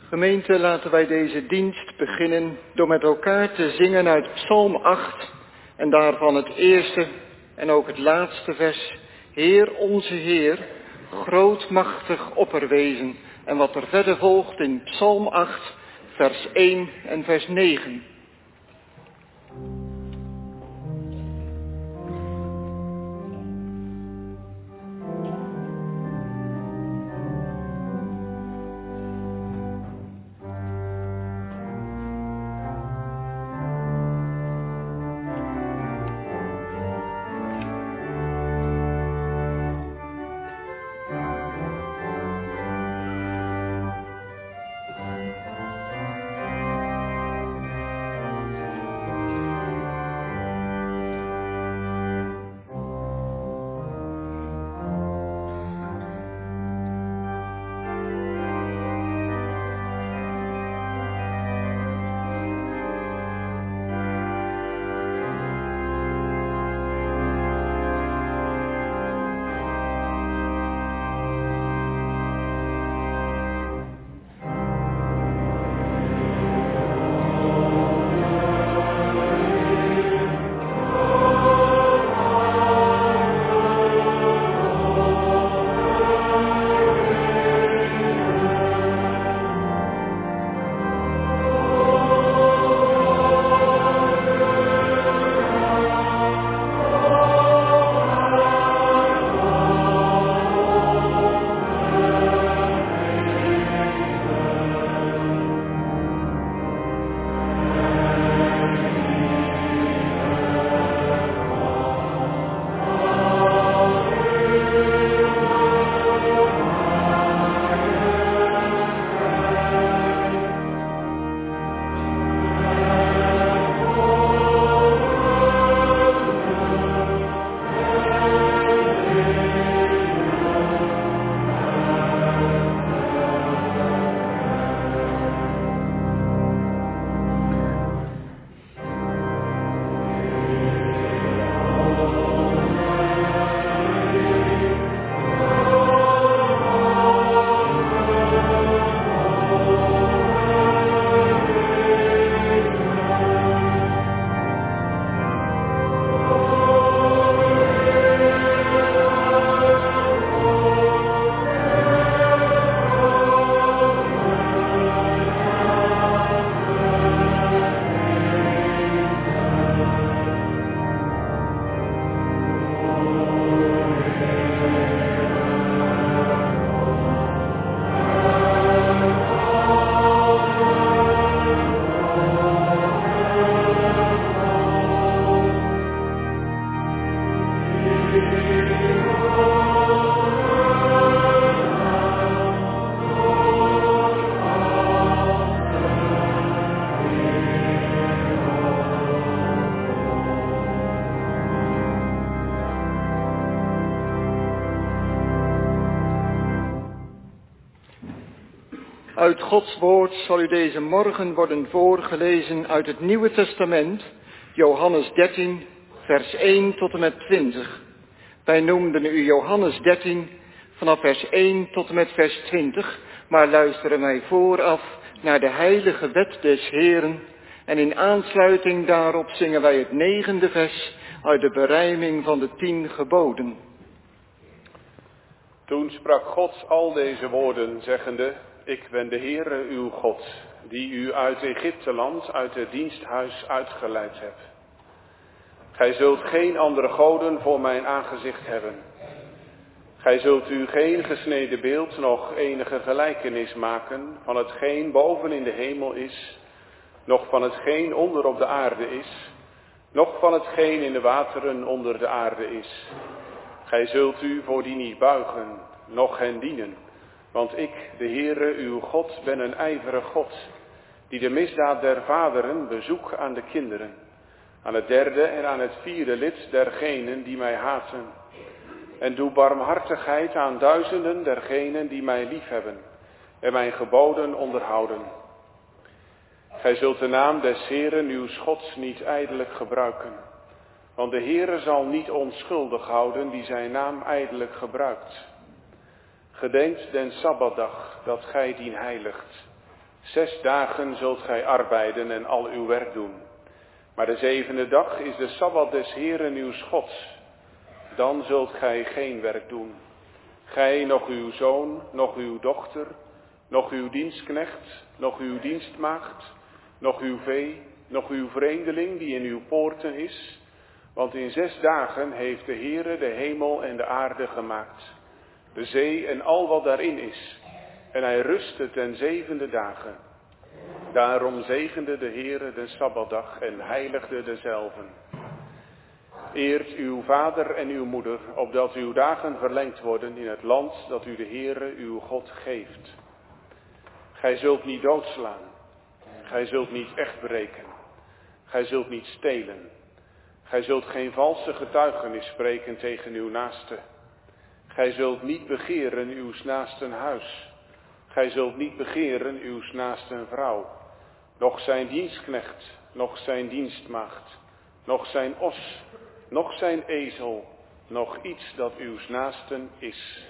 Gemeente, laten wij deze dienst beginnen door met elkaar te zingen uit Psalm 8 en daarvan het eerste en ook het laatste vers. Heer, onze Heer, grootmachtig opperwezen. En wat er verder volgt in Psalm 8, vers 1 en vers 9. Uit Gods woord zal u deze morgen worden voorgelezen uit het Nieuwe Testament, Johannes 13, vers 1 tot en met 20. Wij noemden u Johannes 13 vanaf vers 1 tot en met vers 20, maar luisteren wij vooraf naar de heilige wet des Heeren en in aansluiting daarop zingen wij het 9e vers uit de berijming van de 10 geboden. Toen sprak God al deze woorden, zeggende: Ik ben de Heere uw God, die u uit Egypteland, uit het diensthuis uitgeleid hebt. Gij zult geen andere goden voor mijn aangezicht hebben. Gij zult u geen gesneden beeld, noch enige gelijkenis maken van hetgeen boven in de hemel is, noch van hetgeen onder op de aarde is, noch van hetgeen in de wateren onder de aarde is. Gij zult u voor die niet buigen, noch hen dienen. Want ik, de Heere, uw God, ben een ijverig God, die de misdaad der vaderen bezoek aan de kinderen, aan het 3e en aan het 4e lid dergenen die mij haten. En doe barmhartigheid aan duizenden dergenen die mij liefhebben en mijn geboden onderhouden. Gij zult de naam des Heeren uw Gods niet ijdelijk gebruiken, want de Heere zal niet onschuldig houden die zijn naam ijdelijk gebruikt. Gedenkt den Sabbatdag, dat gij dien heiligt. 6 dagen zult gij arbeiden en al uw werk doen. Maar de 7e dag is de Sabbat des Heeren uws Gods. Dan zult gij geen werk doen. Gij, nog uw zoon, nog uw dochter, nog uw dienstknecht, nog uw dienstmaagd, nog uw vee, nog uw vreemdeling die in uw poorten is. Want in 6 dagen heeft de Heere de hemel en de aarde gemaakt, de zee en al wat daarin is. En hij rustte ten 7e dagen. Daarom zegende de Heere de Sabbatdag en heiligde dezelven. Eert uw vader en uw moeder, opdat uw dagen verlengd worden in het land dat u de Heere uw God geeft. Gij zult niet doodslaan. Gij zult niet echtbreken. Gij zult niet stelen. Gij zult geen valse getuigenis spreken tegen uw naaste. Gij zult niet begeren uws naasten huis. Gij zult niet begeren uws naasten vrouw. Noch zijn dienstknecht, noch zijn dienstmaagd, noch zijn os, noch zijn ezel, noch iets dat uws naasten is.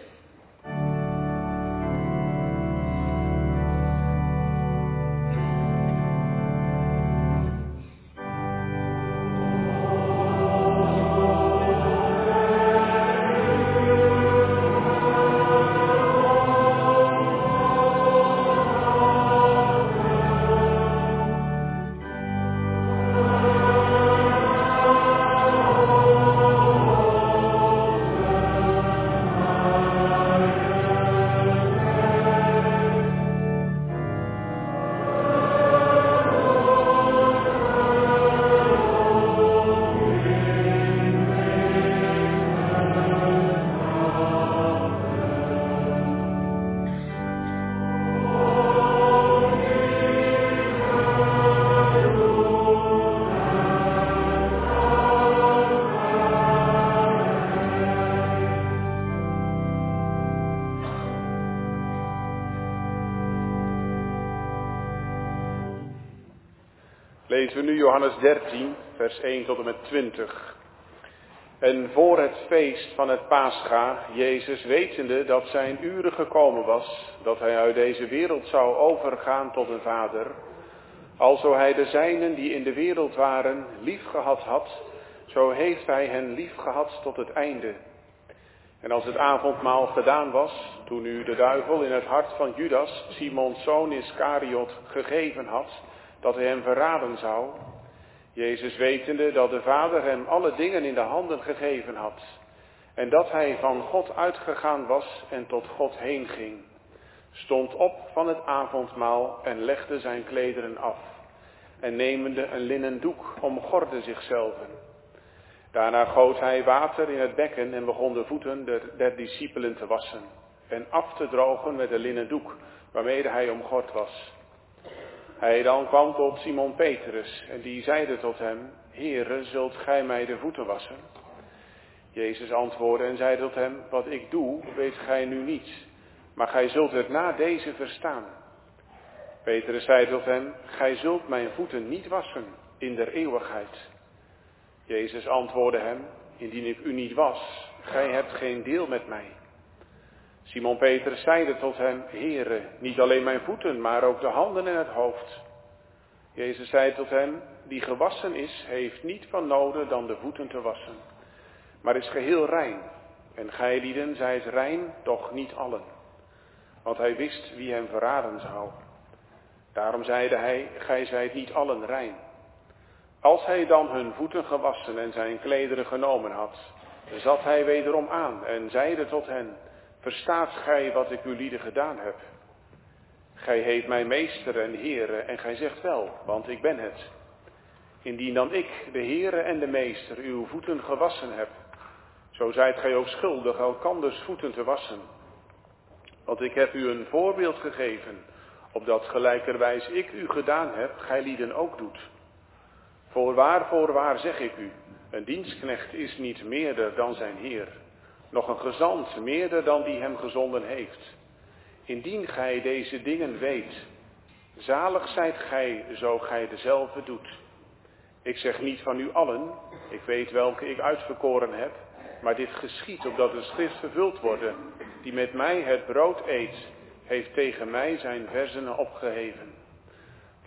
Lezen we nu Johannes 13, vers 1 tot en met 20. En voor het feest van het Pascha, Jezus wetende dat zijn uren gekomen was, dat hij uit deze wereld zou overgaan tot een Vader, alzo hij de zijnen die in de wereld waren liefgehad had, zo heeft hij hen liefgehad tot het einde. En als het avondmaal gedaan was, toen nu de duivel in het hart van Judas, Simons zoon Iskariot, gegeven had, dat hij hem verraden zou, Jezus wetende dat de Vader hem alle dingen in de handen gegeven had, en dat hij van God uitgegaan was en tot God heen ging, stond op van het avondmaal en legde zijn klederen af, en nemende een linnen doek omgordde zichzelven. Daarna goot hij water in het bekken en begon de voeten der discipelen te wassen en af te drogen met de linnen doek waarmede hij omgord was. Hij dan kwam tot Simon Petrus en die zeide tot hem: Heere, zult gij mij de voeten wassen? Jezus antwoordde en zei tot hem: Wat ik doe, weet gij nu niet, maar gij zult het na deze verstaan. Petrus zei tot hem: Gij zult mijn voeten niet wassen in der eeuwigheid. Jezus antwoordde hem: Indien ik u niet was, gij hebt geen deel met mij. Simon Petrus zeide tot hem: Heere, niet alleen mijn voeten, maar ook de handen en het hoofd. Jezus zei tot hem: Die gewassen is, heeft niet van noden dan de voeten te wassen, maar is geheel rein. En gij lieden zijt rein, doch niet allen. Want hij wist wie hem verraden zou. Daarom zeide hij: Gij zijt niet allen rein. Als hij dan hun voeten gewassen en zijn klederen genomen had, zat hij wederom aan en zeide tot hen: Verstaat gij wat ik u lieden gedaan heb? Gij heet mij meester en Heere, en gij zegt wel, want ik ben het. Indien dan ik, de Heere en de meester, uw voeten gewassen heb, zo zijt gij ook schuldig elkanders voeten te wassen. Want ik heb u een voorbeeld gegeven, opdat gelijkerwijs ik u gedaan heb, gij lieden ook doet. Voorwaar zeg ik u, een dienstknecht is niet meerder dan zijn Heer, nog een gezant meerder dan die hem gezonden heeft. Indien gij deze dingen weet, zalig zijt gij, zo gij dezelfde doet. Ik zeg niet van u allen, ik weet welke ik uitverkoren heb, maar dit geschiedt opdat de schrift vervuld worden, die met mij het brood eet, heeft tegen mij zijn versenen opgeheven.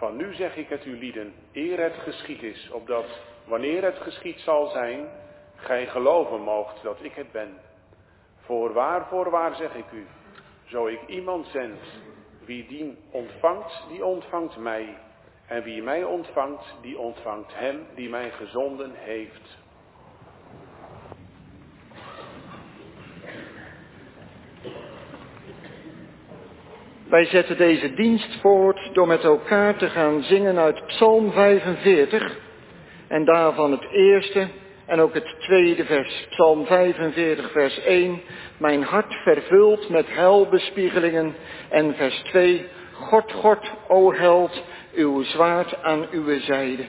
Van nu zeg ik het u lieden, eer het geschied is, opdat, wanneer het geschied zal zijn, gij geloven moogt dat ik het ben. Voorwaar zeg ik u, zo ik iemand zend, wie die ontvangt mij. En wie mij ontvangt, die ontvangt hem die mij gezonden heeft. Wij zetten deze dienst voort door met elkaar te gaan zingen uit Psalm 45 en daarvan het eerste en ook het tweede vers. Psalm 45 vers 1, mijn hart vervult met heilbespiegelingen, en vers 2, God, God, o held, uw zwaard aan uw zijde.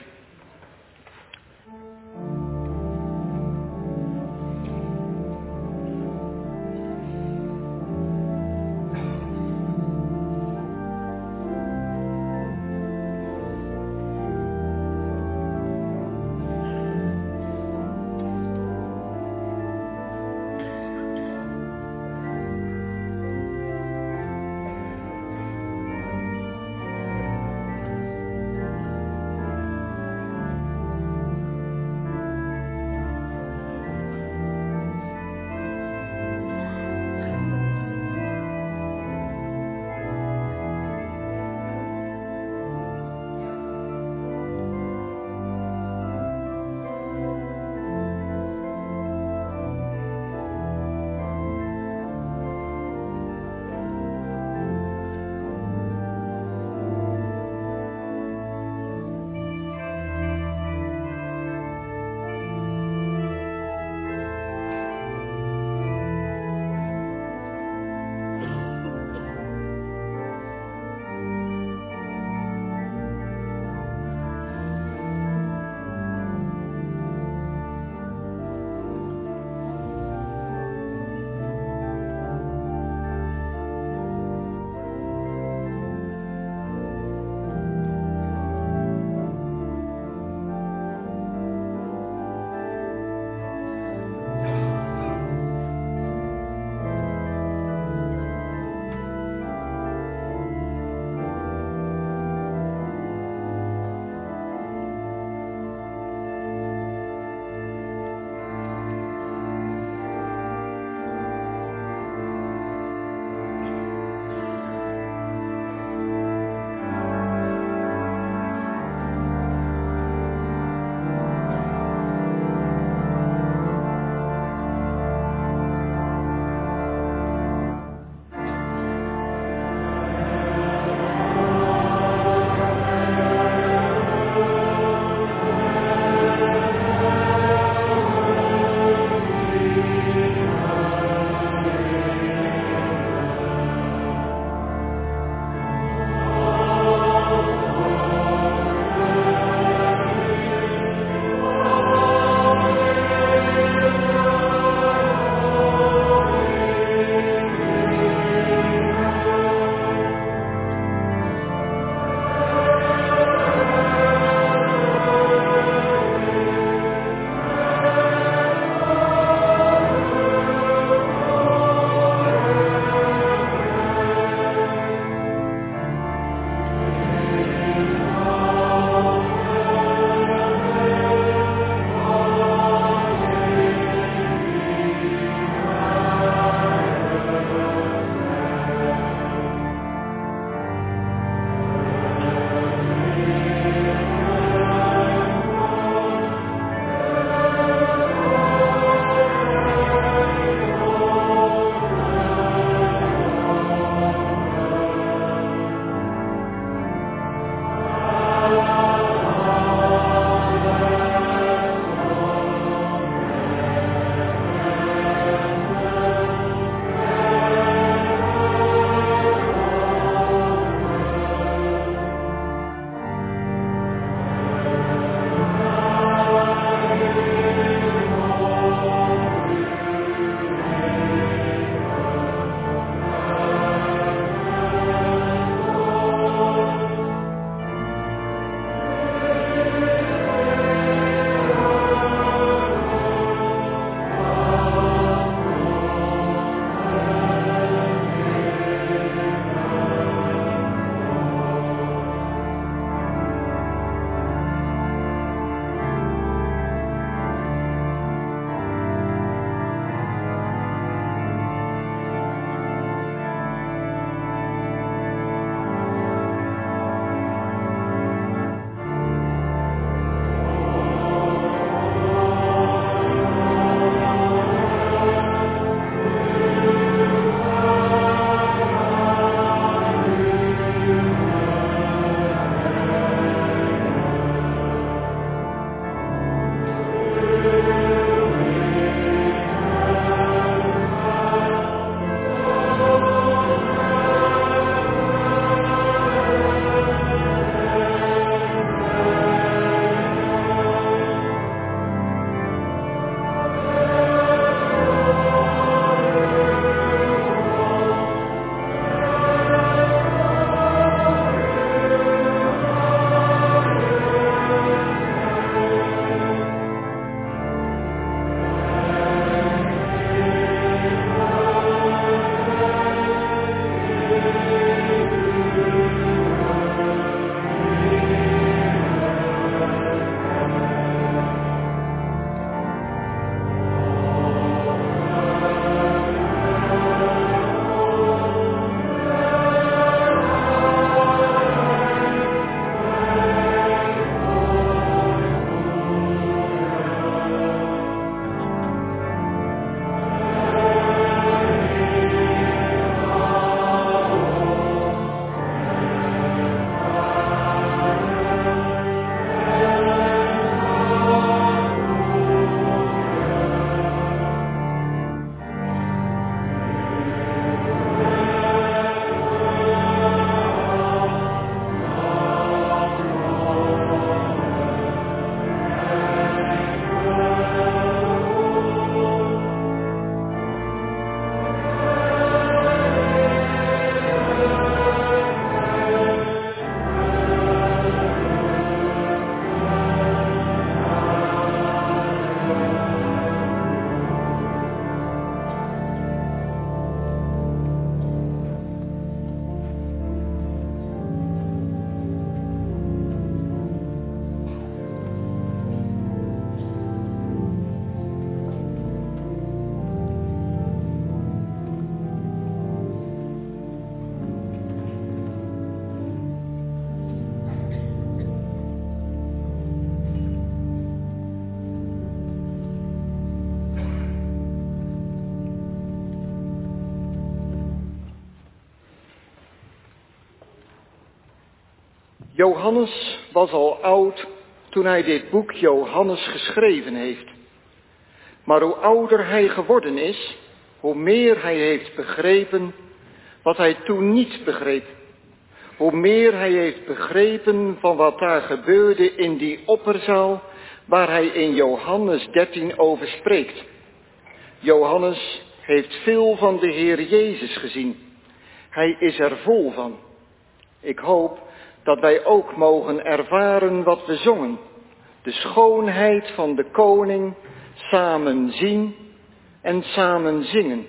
Johannes was al oud toen hij dit boek Johannes geschreven heeft. Maar hoe ouder hij geworden is, hoe meer hij heeft begrepen wat hij toen niet begreep. Hoe meer hij heeft begrepen van wat daar gebeurde in die opperzaal waar hij in Johannes 13 over spreekt. Johannes heeft veel van de Heer Jezus gezien. Hij is er vol van. Ik hoop dat wij ook mogen ervaren wat we zongen. De schoonheid van de koning samen zien en samen zingen.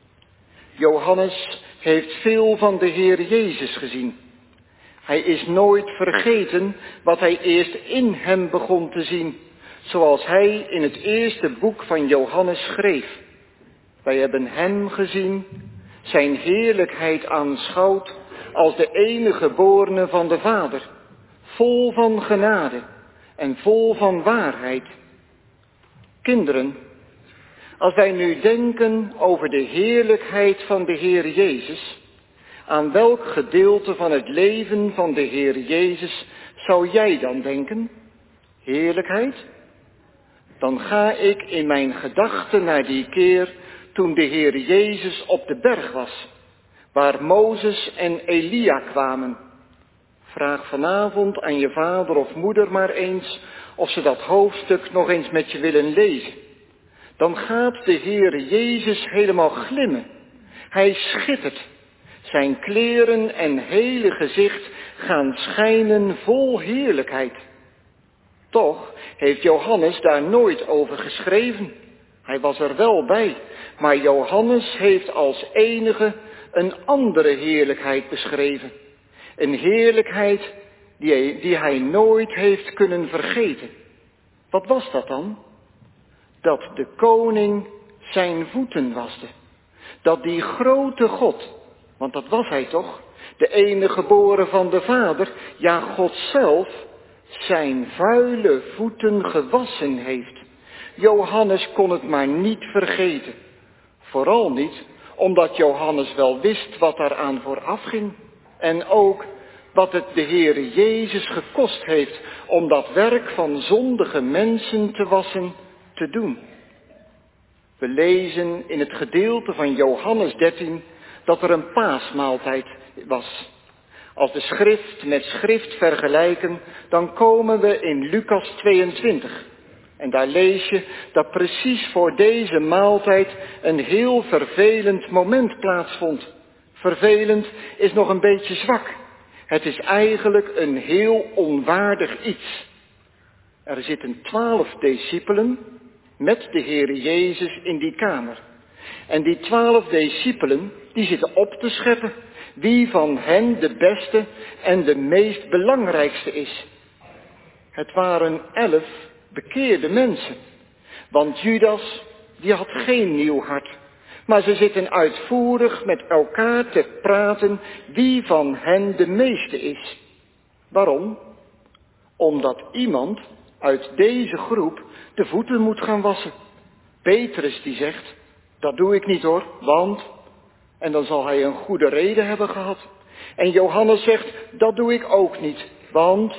Johannes heeft veel van de Heer Jezus gezien. Hij is nooit vergeten wat hij eerst in hem begon te zien, zoals hij in het eerste boek van Johannes schreef. Wij hebben hem gezien, zijn heerlijkheid aanschouwd als de enige geborene van de Vader, vol van genade en vol van waarheid. Kinderen, als wij nu denken over de heerlijkheid van de Heer Jezus, aan welk gedeelte van het leven van de Heer Jezus zou jij dan denken? Heerlijkheid? Dan ga ik in mijn gedachten naar die keer toen de Heer Jezus op de berg was, waar Mozes en Elia kwamen. Vraag vanavond aan je vader of moeder maar eens of ze dat hoofdstuk nog eens met je willen lezen. Dan gaat de Heer Jezus helemaal glimmen. Hij schittert. Zijn kleren en hele gezicht gaan schijnen vol heerlijkheid. Toch heeft Johannes daar nooit over geschreven. Hij was er wel bij, maar Johannes heeft als enige een andere heerlijkheid beschreven. Een heerlijkheid die hij nooit heeft kunnen vergeten. Wat was dat dan? Dat de koning zijn voeten waste. Dat die grote God, want dat was hij toch, de enige geboren van de Vader, ja God zelf, zijn vuile voeten gewassen heeft. Johannes kon het maar niet vergeten. Vooral niet omdat Johannes wel wist wat daaraan vooraf ging. En ook wat het de Heere Jezus gekost heeft om dat werk van zondige mensen te wassen te doen. We lezen in het gedeelte van Johannes 13 dat er een paasmaaltijd was. Als de schrift met schrift vergelijken, dan komen we in Lucas 22. En daar lees je dat precies voor deze maaltijd een heel vervelend moment plaatsvond. Vervelend is nog een beetje zwak. Het is eigenlijk een heel onwaardig iets. Er zitten 12 discipelen met de Heere Jezus in die kamer. En die 12 discipelen, die zitten op te scheppen wie van hen de beste en de meest belangrijkste is. Het waren 11 bekeerde mensen. Want Judas, die had geen nieuw hart. Maar ze zitten uitvoerig met elkaar te praten wie van hen de meeste is. Waarom? Omdat iemand uit deze groep de voeten moet gaan wassen. Petrus die zegt, dat doe ik niet hoor, want... En dan zal hij een goede reden hebben gehad. En Johannes zegt, dat doe ik ook niet, want...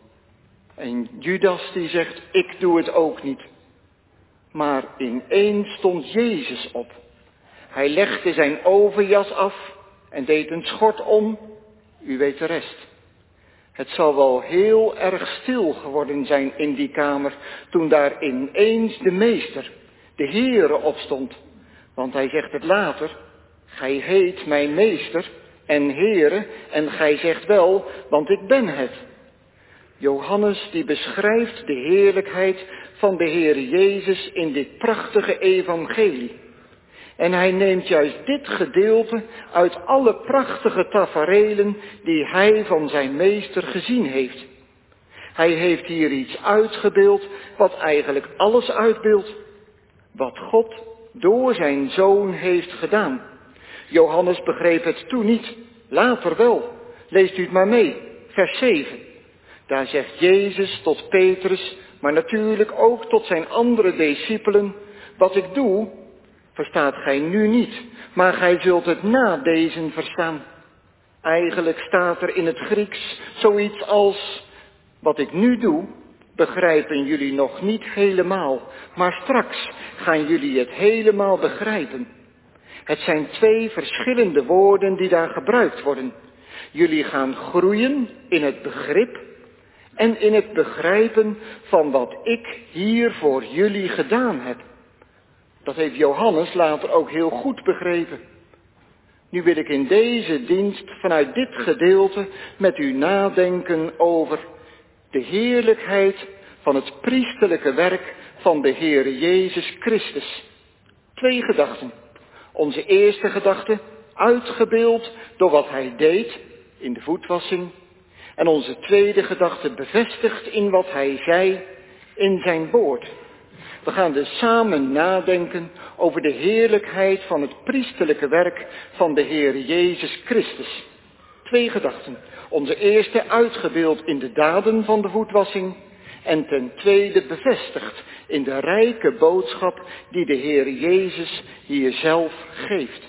En Judas die zegt, ik doe het ook niet. Maar ineens stond Jezus op. Hij legde zijn overjas af en deed een schort om. U weet de rest. Het zal wel heel erg stil geworden zijn in die kamer toen daar ineens de meester, de Heere, opstond. Want hij zegt het later, gij heet mijn meester en Heere en gij zegt wel, want ik ben het. Johannes die beschrijft de heerlijkheid van de Heere Jezus in dit prachtige evangelie. En hij neemt juist dit gedeelte uit alle prachtige taferelen die hij van zijn meester gezien heeft. Hij heeft hier iets uitgebeeld wat eigenlijk alles uitbeeldt. Wat God door zijn zoon heeft gedaan. Johannes begreep het toen niet, later wel. Leest u het maar mee, vers 7. Daar zegt Jezus tot Petrus, maar natuurlijk ook tot zijn andere discipelen, wat ik doe, verstaat gij nu niet, maar gij zult het na dezen verstaan. Eigenlijk staat er in het Grieks zoiets als: wat ik nu doe, begrijpen jullie nog niet helemaal, maar straks gaan jullie het helemaal begrijpen. Het zijn twee verschillende woorden die daar gebruikt worden. Jullie gaan groeien in het begrip en in het begrijpen van wat ik hier voor jullie gedaan heb. Dat heeft Johannes later ook heel goed begrepen. Nu wil ik in deze dienst vanuit dit gedeelte met u nadenken over de heerlijkheid van het priesterlijke werk van de Heere Jezus Christus. 2 gedachten. Onze eerste gedachte, uitgebeeld door wat hij deed in de voetwassing. En onze tweede gedachte, bevestigd in wat hij zei in zijn woord. We gaan dus samen nadenken over de heerlijkheid van het priesterlijke werk van de Heere Jezus Christus. 2 gedachten. Onze eerste uitgebeeld in de daden van de voetwassing. En ten tweede bevestigd in de rijke boodschap die de Heere Jezus hier zelf geeft.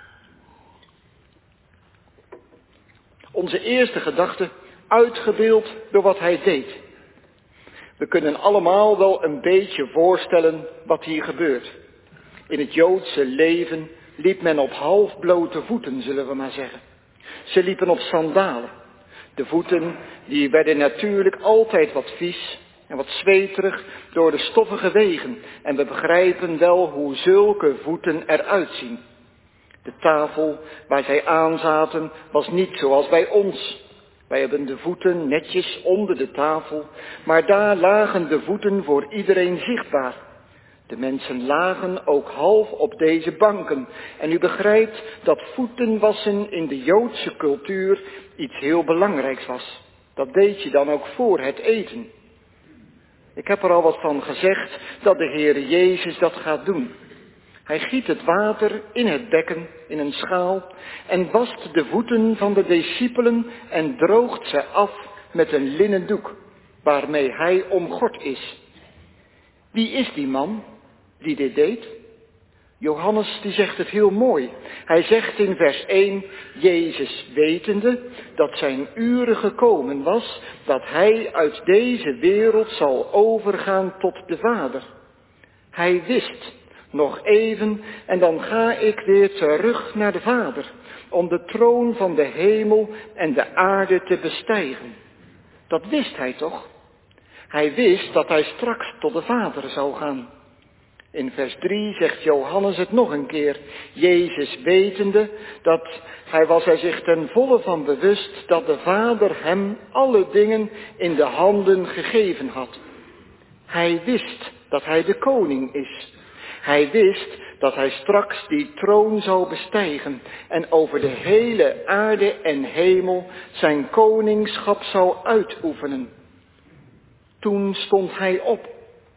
Onze eerste gedachte, uitgebeeld door wat hij deed. We kunnen allemaal wel een beetje voorstellen wat hier gebeurt. In het Joodse leven liep men op halfblote voeten, zullen we maar zeggen. Ze liepen op sandalen. De voeten die werden natuurlijk altijd wat vies en wat zweterig door de stoffige wegen. En we begrijpen wel hoe zulke voeten eruit zien. De tafel waar zij aanzaten was niet zoals bij ons. Wij hebben de voeten netjes onder de tafel, maar daar lagen de voeten voor iedereen zichtbaar. De mensen lagen ook half op deze banken. En u begrijpt dat voetenwassen in de Joodse cultuur iets heel belangrijks was. Dat deed je dan ook voor het eten. Ik heb er al wat van gezegd dat de Heere Jezus dat gaat doen. Hij giet het water in het bekken, in een schaal, en wast de voeten van de discipelen en droogt ze af met een linnen doek, waarmee hij omgord is. Wie is die man die dit deed? Johannes die zegt het heel mooi. Hij zegt in vers 1, Jezus wetende dat zijn uren gekomen was, dat hij uit deze wereld zal overgaan tot de Vader. Hij wist, nog even en dan ga ik weer terug naar de Vader, om de troon van de hemel en de aarde te bestijgen. Dat wist hij toch? Hij wist dat hij straks tot de Vader zou gaan. In vers 3 zegt Johannes het nog een keer. Jezus wetende dat hij was er zich ten volle van bewust dat de Vader hem alle dingen in de handen gegeven had. Hij wist dat hij de koning is. Hij wist dat hij straks die troon zou bestijgen en over de hele aarde en hemel zijn koningschap zou uitoefenen. Toen stond hij op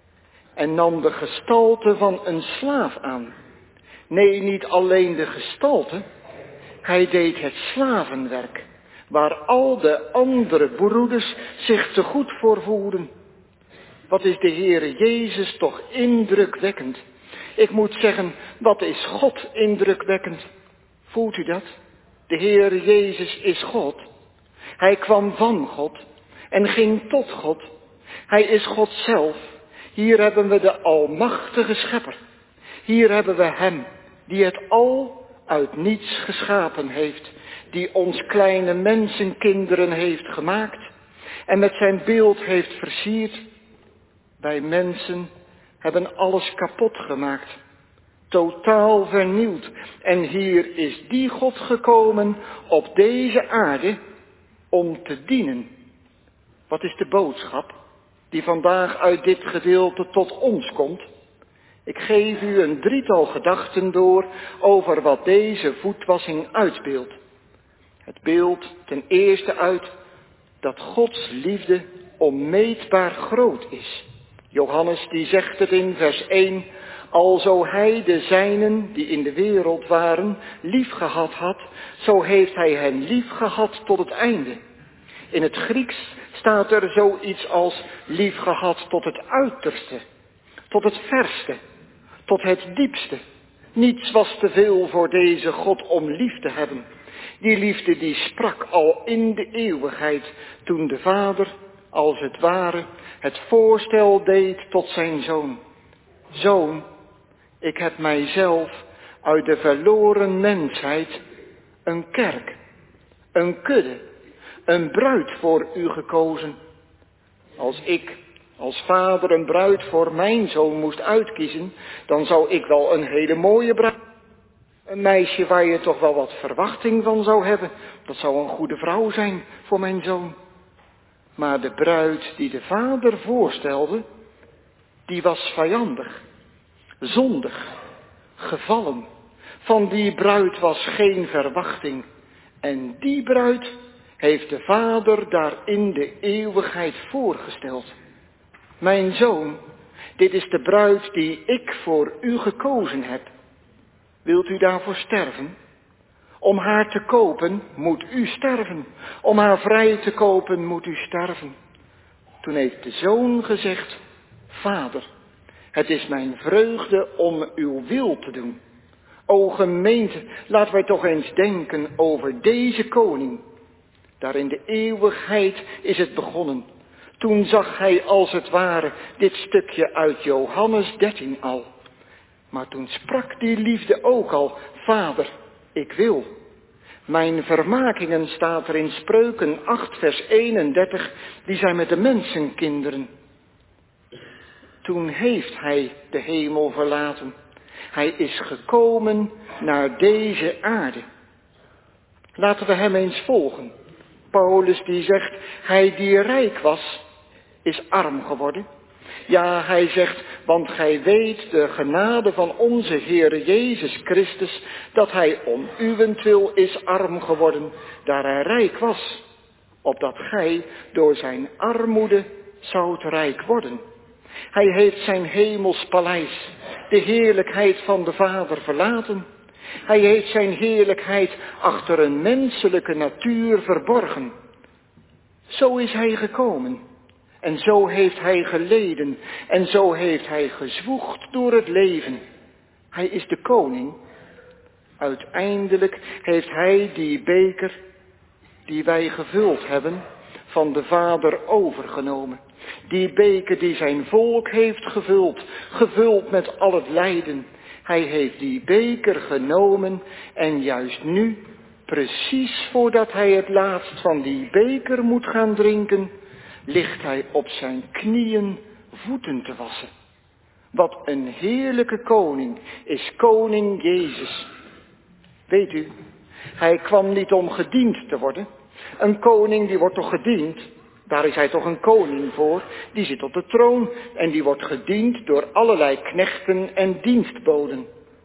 en nam de gestalte van een slaaf aan. Nee, niet alleen de gestalte, hij deed het slavenwerk, waar al de andere broeders zich te goed voor voelden. Wat is de Heere Jezus toch indrukwekkend. Ik moet zeggen, wat is God indrukwekkend. Voelt u dat? De Heere Jezus is God. Hij kwam van God en ging tot God. Hij is God zelf. Hier hebben we de almachtige schepper. Hier hebben we hem die het al uit niets geschapen heeft. Die ons kleine mensenkinderen heeft gemaakt en met zijn beeld heeft versierd. Wij mensen hebben alles kapot gemaakt, totaal vernieuwd. En hier is die God gekomen op deze aarde om te dienen. Wat is de boodschap die vandaag uit dit gedeelte tot ons komt? Ik geef u een drietal gedachten door over wat deze voetwassing uitbeeldt. Het beeldt ten eerste uit dat Gods liefde onmeetbaar groot is. Johannes die zegt het in vers 1, alzo hij de zijnen die in de wereld waren liefgehad had, zo heeft hij hen liefgehad tot het einde. In het Grieks staat er zoiets als liefgehad tot het uiterste, tot het verste, tot het diepste. Niets was te veel voor deze God om lief te hebben. Die liefde die sprak al in de eeuwigheid, toen de Vader, als het ware, het voorstel deed tot zijn Zoon. Zoon, ik heb mijzelf uit de verloren mensheid een kerk, een kudde, een bruid voor u gekozen. Als ik als vader een bruid voor mijn zoon moest uitkiezen, dan zou ik wel een hele mooie bruid. Een meisje waar je toch wel wat verwachting van zou hebben. Dat zou een goede vrouw zijn voor mijn zoon. Maar de bruid die de vader voorstelde, die was vijandig, zondig, gevallen. Van die bruid was geen verwachting. En die bruid heeft de Vader daar in de eeuwigheid voorgesteld. Mijn zoon, dit is de bruid die ik voor u gekozen heb. Wilt u daarvoor sterven? Om haar te kopen moet u sterven. Om haar vrij te kopen moet u sterven. Toen heeft de zoon gezegd, Vader, het is mijn vreugde om uw wil te doen. O gemeente, laten wij toch eens denken over deze koning. Daar in de eeuwigheid is het begonnen. Toen zag hij als het ware dit stukje uit Johannes 13 al. Maar toen sprak die liefde ook al, Vader, ik wil. Mijn vermakingen staat er in Spreuken 8 vers 31, die zijn met de mensenkinderen. Toen heeft hij de hemel verlaten. Hij is gekomen naar deze aarde. Laten we hem eens volgen. Paulus die zegt, hij die rijk was, is arm geworden. Ja, hij zegt, want gij weet de genade van onze Heere Jezus Christus, dat hij om uwentwil is arm geworden, daar hij rijk was, opdat gij door zijn armoede zoudt rijk worden. Hij heeft zijn hemels paleis, de heerlijkheid van de Vader verlaten. Hij heeft zijn heerlijkheid achter een menselijke natuur verborgen. Zo is hij gekomen. En zo heeft hij geleden. En zo heeft hij gezwoegd door het leven. Hij is de koning. Uiteindelijk heeft hij die beker die wij gevuld hebben van de Vader overgenomen. Die beker die zijn volk heeft gevuld. Gevuld met al het lijden. Hij heeft die beker genomen en juist nu, precies voordat hij het laatst van die beker moet gaan drinken, ligt hij op zijn knieën voeten te wassen. Wat een heerlijke koning is koning Jezus. Weet u, hij kwam niet om gediend te worden. Een koning die wordt toch gediend? Daar is hij toch een koning voor? Die zit op de troon en die wordt gediend door allerlei knechten en dienstboden.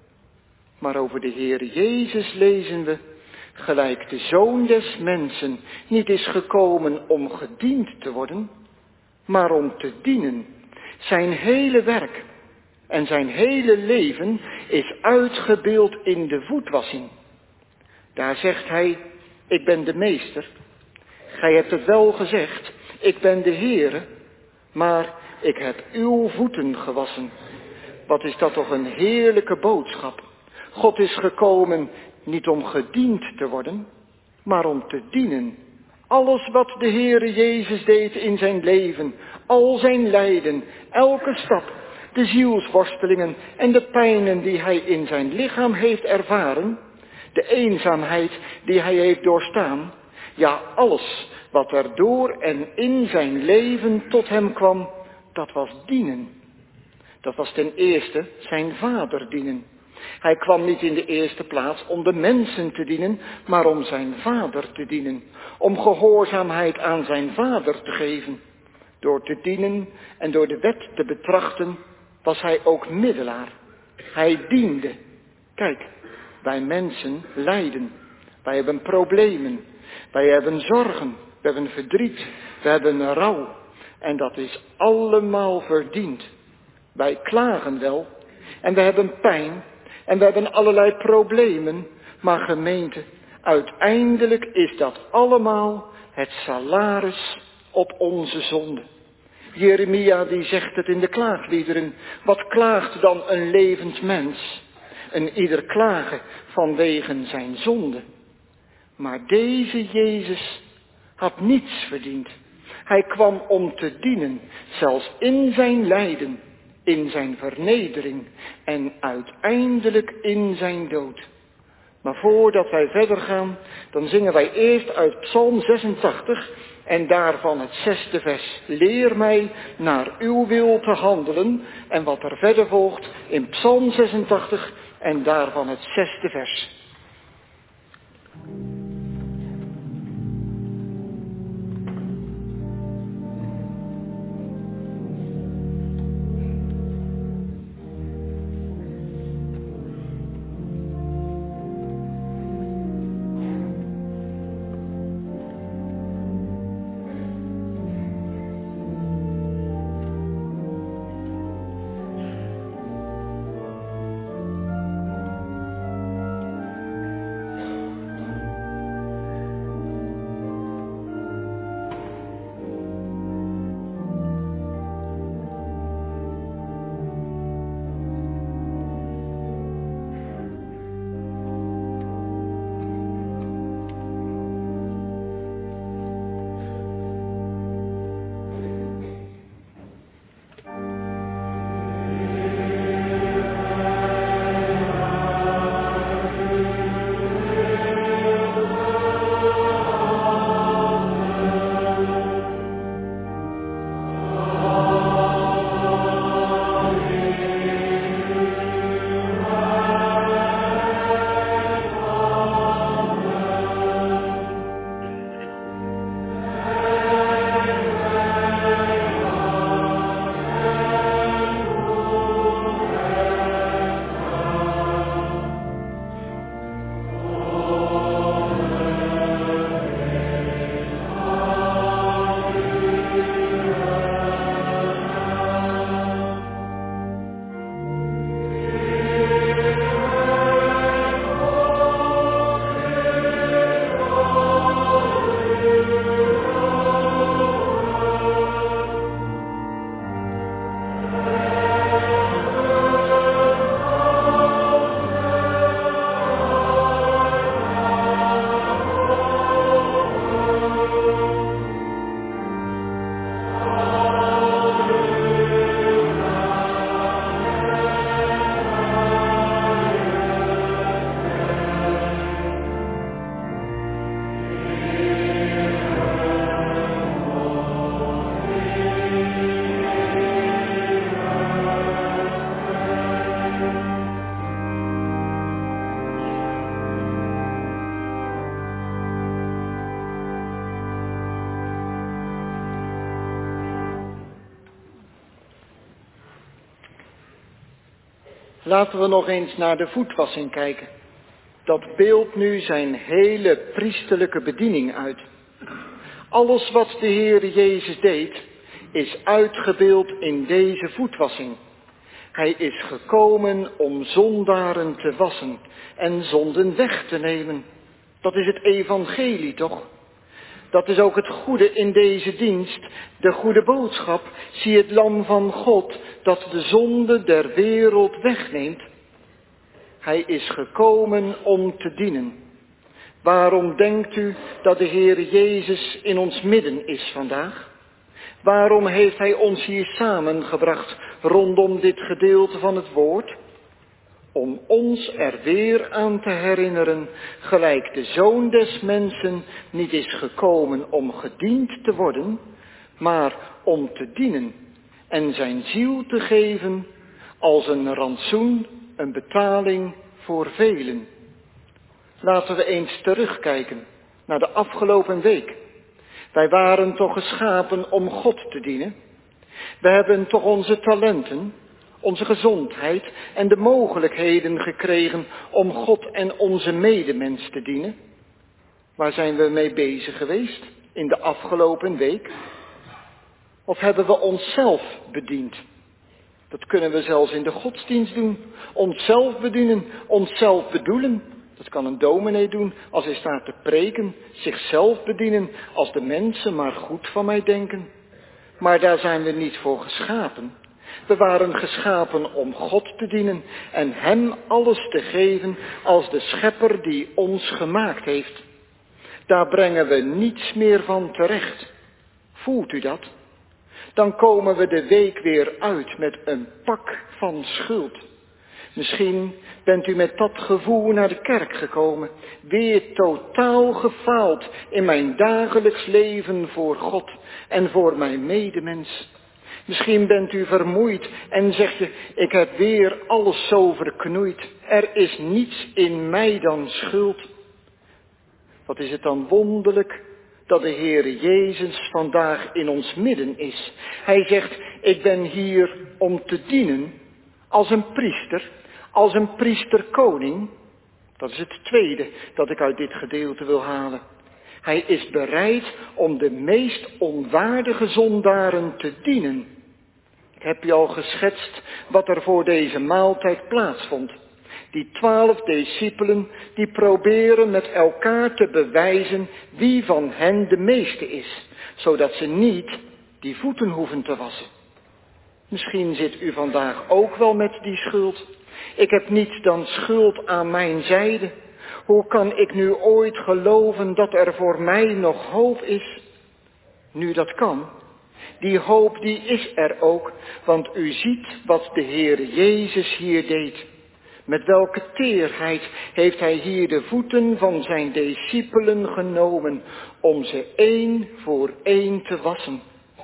Maar over de Heer Jezus lezen we, gelijk de Zoon des mensen niet is gekomen om gediend te worden, maar om te dienen. Zijn hele werk en zijn hele leven is uitgebeeld in de voetwassing. Daar zegt hij, ik ben de meester. Gij hebt het wel gezegd, ik ben de Heere, maar ik heb uw voeten gewassen. Wat is dat toch een heerlijke boodschap. God is gekomen niet om gediend te worden, maar om te dienen. Alles wat de Heere Jezus deed in zijn leven, al zijn lijden, elke stap, de zielsworstelingen en de pijnen die hij in zijn lichaam heeft ervaren, de eenzaamheid die hij heeft doorstaan, ja, alles wat er door en in zijn leven tot hem kwam, dat was dienen. Dat was ten eerste zijn Vader dienen. Hij kwam niet in de eerste plaats om de mensen te dienen, maar om zijn Vader te dienen. Om gehoorzaamheid aan zijn Vader te geven. Door te dienen en door de wet te betrachten, was hij ook middelaar. Hij diende. Kijk, wij mensen lijden. Wij hebben problemen. Wij hebben zorgen. We hebben verdriet. We hebben rouw. En dat is allemaal verdiend. Wij klagen wel. En we hebben pijn. En we hebben allerlei problemen. Maar gemeente, uiteindelijk is dat allemaal het salaris op onze zonde. Jeremia die zegt het in de klaagliederen. Wat klaagt dan een levend mens? Een ieder klagen vanwege zijn zonde. Maar deze Jezus had niets verdiend. Hij kwam om te dienen, zelfs in zijn lijden, in zijn vernedering en uiteindelijk in zijn dood. Maar voordat wij verder gaan, dan zingen wij eerst uit Psalm 86 en daarvan het 6e vers. Leer mij naar uw wil te handelen. En wat er verder volgt in Psalm 86 en daarvan het 6e vers. Laten we nog eens naar de voetwassing kijken. Dat beeldt nu zijn hele priesterlijke bediening uit. Alles wat de Heer Jezus deed, is uitgebeeld in deze voetwassing. Hij is gekomen om zondaren te wassen en zonden weg te nemen. Dat is het evangelie toch? Dat is ook het goede in deze dienst, de goede boodschap. Zie het lam van God dat de zonde der wereld wegneemt. Hij is gekomen om te dienen. Waarom denkt u dat de Heer Jezus in ons midden is vandaag? Waarom heeft Hij ons hier samengebracht rondom dit gedeelte van het woord? Om ons er weer aan te herinneren, gelijk de Zoon des Mensen niet is gekomen om gediend te worden, maar om te dienen en zijn ziel te geven als een rantsoen, een betaling voor velen. Laten we eens terugkijken naar de afgelopen week. Wij waren toch geschapen om God te dienen. We hebben toch onze talenten, onze gezondheid en de mogelijkheden gekregen om God en onze medemens te dienen. Waar zijn we mee bezig geweest in de afgelopen week? Of hebben we onszelf bediend? Dat kunnen we zelfs in de godsdienst doen. Onszelf bedienen, onszelf bedoelen. Dat kan een dominee doen als hij staat te preken. Zichzelf bedienen als de mensen maar goed van mij denken. Maar daar zijn we niet voor geschapen. We waren geschapen om God te dienen en Hem alles te geven als de Schepper die ons gemaakt heeft. Daar brengen we niets meer van terecht. Voelt u dat? Dan komen we de week weer uit met een pak van schuld. Misschien bent u met dat gevoel naar de kerk gekomen, weer totaal gefaald in mijn dagelijks leven voor God en voor mijn medemens. Misschien bent u vermoeid en zeg je, ik heb weer alles zo verknoeid. Er is niets in mij dan schuld. Wat is het dan wonderlijk dat de Heere Jezus vandaag in ons midden is. Hij zegt, ik ben hier om te dienen als een priesterkoning. Dat is het tweede dat ik uit dit gedeelte wil halen. Hij is bereid om de meest onwaardige zondaren te dienen. Ik heb je al geschetst wat er voor deze maaltijd plaatsvond. Die 12 discipelen die proberen met elkaar te bewijzen wie van hen de meeste is. Zodat ze niet die voeten hoeven te wassen. Misschien zit u vandaag ook wel met die schuld. Ik heb niets dan schuld aan mijn zijde. Hoe kan ik nu ooit geloven dat er voor mij nog hoop is? Nu dat kan. Die hoop die is er ook, want u ziet wat de Heer Jezus hier deed. Met welke teerheid heeft hij hier de voeten van zijn discipelen genomen om ze één voor één te wassen.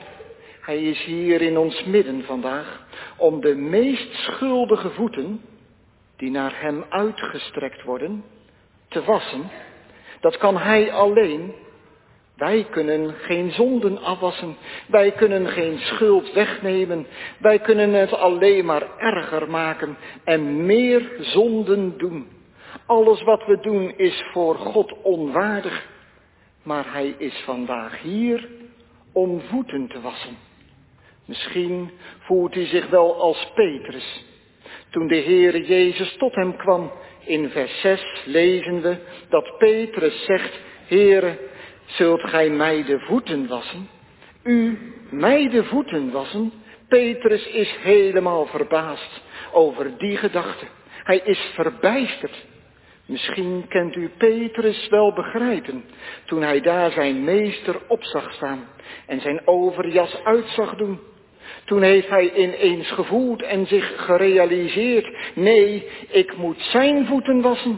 Hij is hier in ons midden vandaag om de meest schuldige voeten, die naar hem uitgestrekt worden, te wassen. Dat kan hij alleen. Wij kunnen geen zonden afwassen. Wij kunnen geen schuld wegnemen. Wij kunnen het alleen maar erger maken en meer zonden doen. Alles wat we doen is voor God onwaardig. Maar hij is vandaag hier om voeten te wassen. Misschien voelt hij zich wel als Petrus. Toen de Heere Jezus tot hem kwam, in vers 6 lezen we dat Petrus zegt, Heere, zult gij mij de voeten wassen? U mij de voeten wassen? Petrus is helemaal verbaasd over die gedachte. Hij is verbijsterd. Misschien kent u Petrus wel begrijpen, toen hij daar zijn meester op zag staan en zijn overjas uit zag doen. Toen heeft hij ineens gevoeld en zich gerealiseerd, nee, ik moet zijn voeten wassen.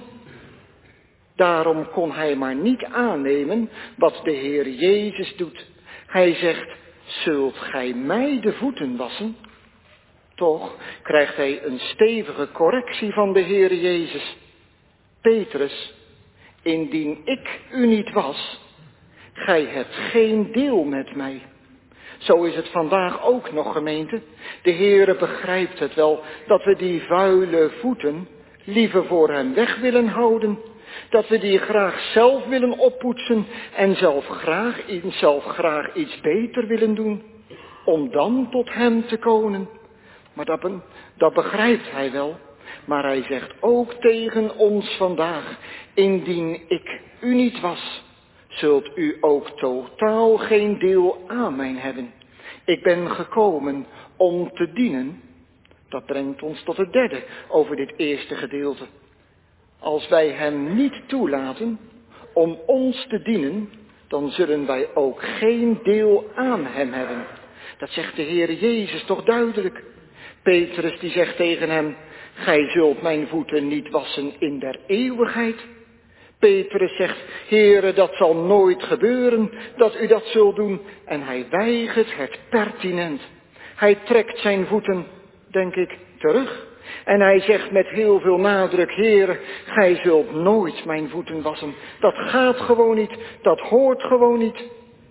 Daarom kon hij maar niet aannemen wat de Heer Jezus doet. Hij zegt, zult gij mij de voeten wassen? Toch krijgt hij een stevige correctie van de Heer Jezus. Petrus, indien ik u niet was, gij hebt geen deel met mij. Zo is het vandaag ook nog, gemeente. De Heere begrijpt het wel dat we die vuile voeten liever voor hem weg willen houden. Dat we die graag zelf willen oppoetsen en zelf graag iets beter willen doen. Om dan tot hem te komen. Maar dat begrijpt hij wel. Maar hij zegt ook tegen ons vandaag, indien ik u niet was, zult u ook totaal geen deel aan mij hebben. Ik ben gekomen om te dienen. Dat brengt ons tot het derde over dit eerste gedeelte. Als wij hem niet toelaten om ons te dienen, dan zullen wij ook geen deel aan hem hebben. Dat zegt de Heer Jezus toch duidelijk. Petrus die zegt tegen hem, gij zult mijn voeten niet wassen in der eeuwigheid. Petrus zegt, Heere, dat zal nooit gebeuren dat u dat zult doen. En hij weigert het pertinent. Hij trekt zijn voeten, denk ik, terug. En hij zegt met heel veel nadruk, Heere, gij zult nooit mijn voeten wassen. Dat gaat gewoon niet, dat hoort gewoon niet.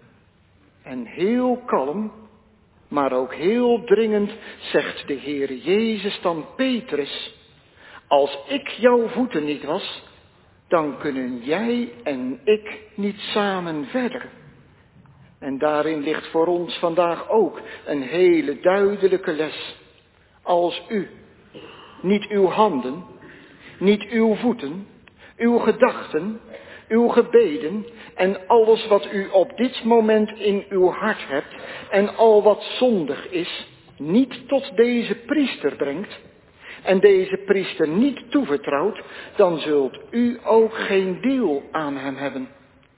En heel kalm, maar ook heel dringend zegt de Heere Jezus dan Petrus, als ik jouw voeten niet was, dan kunnen jij en ik niet samen verder. En daarin ligt voor ons vandaag ook een hele duidelijke les. Als u niet uw handen, niet uw voeten, uw gedachten, uw gebeden en alles wat u op dit moment in uw hart hebt en al wat zondig is, niet tot deze priester brengt en deze priester niet toevertrouwt, dan zult u ook geen deel aan hem hebben.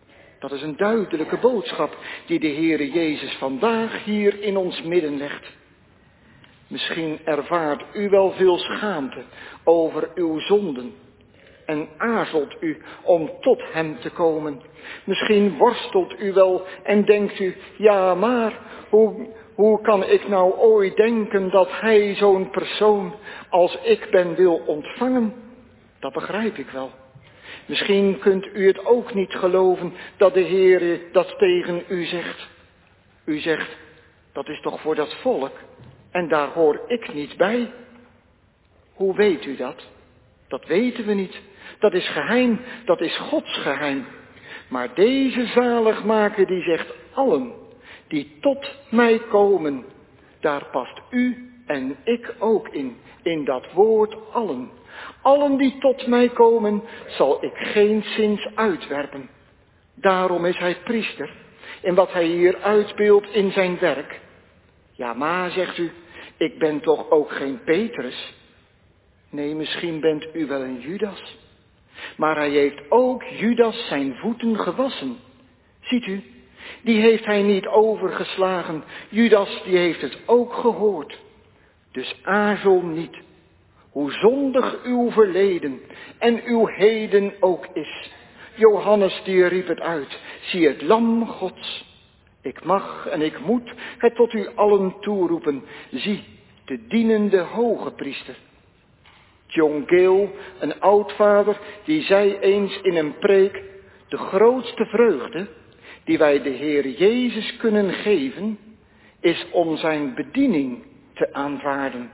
Dat is een duidelijke boodschap die de Heere Jezus vandaag hier in ons midden legt. Misschien ervaart u wel veel schaamte over uw zonden en aarzelt u om tot hem te komen. Misschien worstelt u wel en denkt u, ja maar hoe kan ik nou ooit denken dat hij zo'n persoon als ik ben wil ontvangen? Dat begrijp ik wel. Misschien kunt u het ook niet geloven dat de Heere dat tegen u zegt. U zegt, dat is toch voor dat volk en daar hoor ik niet bij. Hoe weet u dat? Dat weten we niet. Dat is geheim, dat is Gods geheim. Maar deze zaligmaker die zegt, allen die tot mij komen, daar past u en ik ook in dat woord allen. Allen die tot mij komen, zal ik geenszins uitwerpen. Daarom is hij priester, in wat hij hier uitbeeldt in zijn werk. Ja, maar, zegt u, ik ben toch ook geen Petrus? Nee, misschien bent u wel een Judas. Maar hij heeft ook Judas zijn voeten gewassen. Ziet u, die heeft hij niet overgeslagen. Judas, die heeft het ook gehoord. Dus aarzel niet, hoe zondig uw verleden en uw heden ook is. Johannes die riep het uit, zie het lam Gods. Ik mag en ik moet het tot u allen toeroepen. Zie, de dienende hoge priester. John Gale, een oudvader, die zei eens in een preek, de grootste vreugde die wij de Heer Jezus kunnen geven, is om zijn bediening te aanvaarden.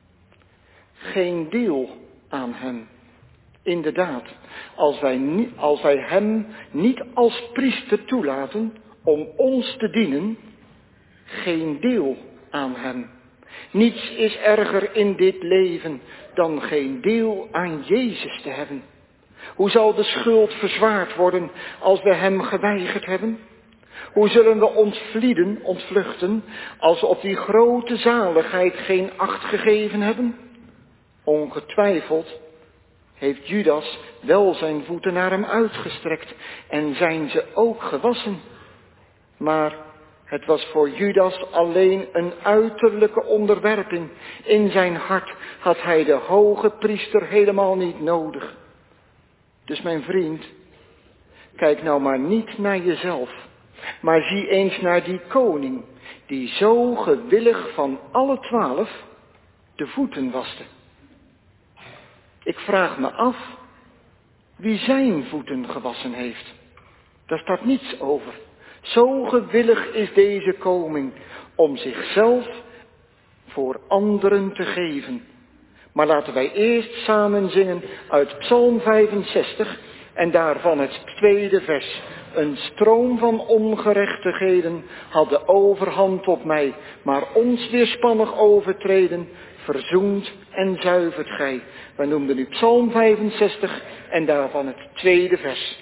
Geen deel aan hem. Inderdaad, als wij hem niet als priester toelaten om ons te dienen, geen deel aan hem. Niets is erger in dit leven dan geen deel aan Jezus te hebben. Hoe zal de schuld verzwaard worden als we hem geweigerd hebben? Hoe zullen we ontvluchten als we op die grote zaligheid geen acht gegeven hebben? Ongetwijfeld heeft Judas wel zijn voeten naar hem uitgestrekt en zijn ze ook gewassen. Maar het was voor Judas alleen een uiterlijke onderwerping. In zijn hart had hij de hoge priester helemaal niet nodig. Dus mijn vriend, kijk nou maar niet naar jezelf, maar zie eens naar die koning, die zo gewillig van alle 12 de voeten waste. Ik vraag me af wie zijn voeten gewassen heeft. Daar staat niets over. Zo gewillig is deze koning om zichzelf voor anderen te geven. Maar laten wij eerst samen zingen uit Psalm 65 en daarvan het 2e vers. Een stroom van ongerechtigheden had de overhand op mij, maar ons weerspannig overtreden, verzoend en zuivert gij. Wij noemden nu Psalm 65 en daarvan het 2e vers.